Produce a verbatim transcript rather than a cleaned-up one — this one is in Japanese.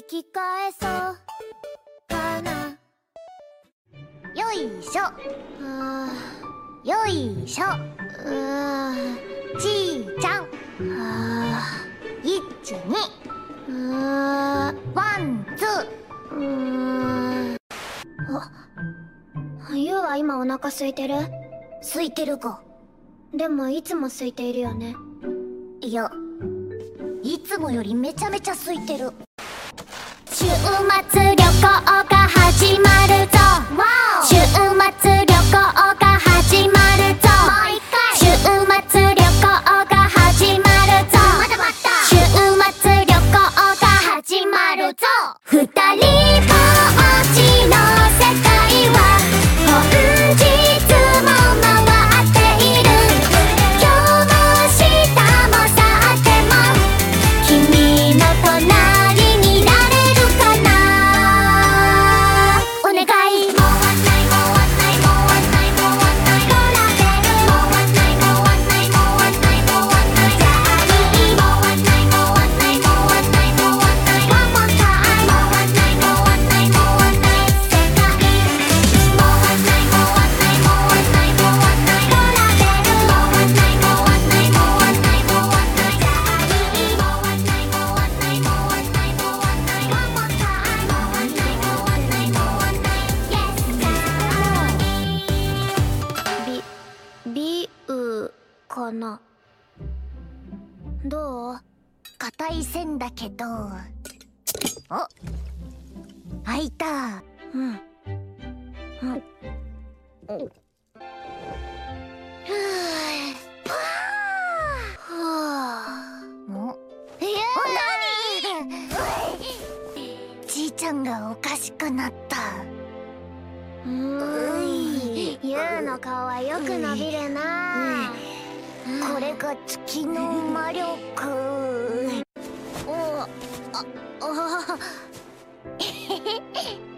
引き返そうかな。 よいしょ。 あよいしょ。 ーうーちーちゃん。 あいちに。 ーうーワンツー。 うーん。あ、ゆうは今お腹空いてる？ 空いてるか？ でもいつも空いているよね。 いや、いつもよりめちゃめちゃ空いてる。 週末旅行が始まるぞ。週末旅行が始まるぞ。週末旅行が始まるぞ。 まだまだ。 週末旅行が始まるぞ。二人ぼっちの世界は本日も回っている。今日も明日も明後日も君の隣になれるかな。お願い。もうわんないもうわんないもうわんないもうわんないローラーベル。もうわんないもうわんないもうわんないもうわんないじゃあいい。もうわんないもうわんないもうわんないもうわんないワンモンタイム。もうわんないもうわんないもうわんない世界。もうわんないもうわんないもうわんないもうわんないローラーベル。もうわんないもうわんないもうわんないもうわんないじゃあいい。もうわんないもうわんないもうわんないもうわんないワンモンタイム。もうわんないもうわんないもうわんないイエスビビウかな。どう？ 硬い線だけど。お、開いた。 うんうんふぅ。お、 えじいちゃんがおかしくなった。 うーん、ゆうの顔はよく伸びるな。 これが月の魔力。 おああ